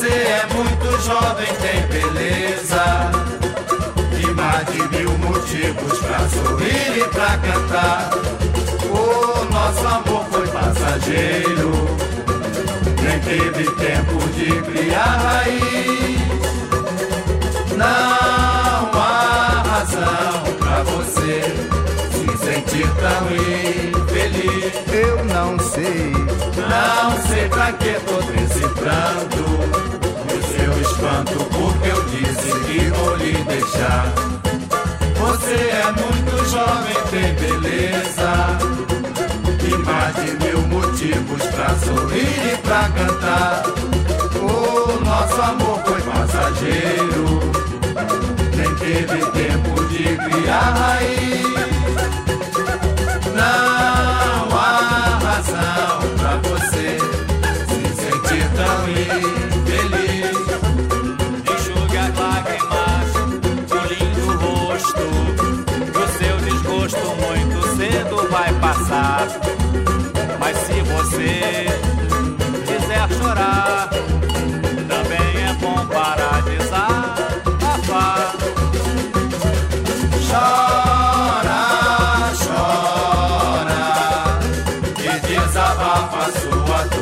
Você é muito jovem, tem beleza e mais de 1000 motivos pra sorrir e pra cantar. O nosso amor foi passageiro, nem teve tempo de criar raiz. Não há razão pra você se sentir tão infeliz. Eu não sei pra que tô decifrando o seu espanto, porque eu disse que vou lhe deixar. Você é muito jovem, tem beleza e mais de 1000 motivos pra sorrir e pra cantar. O nosso amor foi passageiro, nem teve tempo de criar raiz. Não há razão pra você se sentir tão infeliz. Enxugue as lágrimas de um lindo rosto, o seu desgosto muito cedo vai passar. Mas se você quiser chorar, também é bom parar de desabafar. Chora, chora e desabafa sua